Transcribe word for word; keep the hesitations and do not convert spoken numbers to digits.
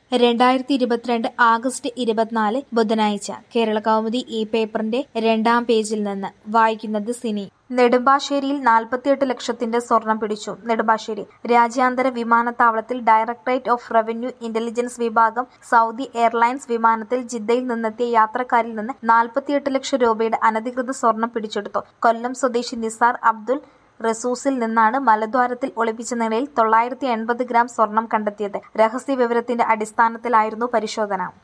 രണ്ടായിരത്തി ഇരുപത്തിരണ്ട് ആഗസ്റ്റ് ഇരുപത്തിനാല് ബുധനാഴ്ച കേരളകൗമുദി ഈ പേപ്പറിന്റെ രണ്ടാം പേജിൽ നിന്ന് വായിക്കുന്നത് സിനി. നെടുമ്പാശ്ശേരിയിൽ നാൽപ്പത്തിയെട്ട് ലക്ഷത്തിന്റെ സ്വർണം പിടിച്ചു. നെടുമ്പാശ്ശേരി രാജ്യാന്തര വിമാനത്താവളത്തിൽ ഡയറക്ടറേറ്റ് ഓഫ് റവന്യൂ ഇന്റലിജൻസ് വിഭാഗം സൗദി എയർലൈൻസ് വിമാനത്തിൽ ജിദ്ദയിൽ നിന്നെത്തിയ യാത്രക്കാരിൽ നിന്ന് നാൽപ്പത്തിയെട്ട് ലക്ഷം രൂപയുടെ അനധികൃത സ്വർണം പിടിച്ചെടുത്തു. കൊല്ലം സ്വദേശി നിസാർ അബ്ദുൽ റസൂസിൽ നിന്നാണ് മലദ്വാരത്തിൽ ഒളിപ്പിച്ച നിലയിൽ തൊള്ളായിരത്തി എൺപത് ഗ്രാം സ്വർണം കണ്ടെത്തിയത്. രഹസ്യ വിവരത്തിന്റെ അടിസ്ഥാനത്തിലായിരുന്നു പരിശോധന.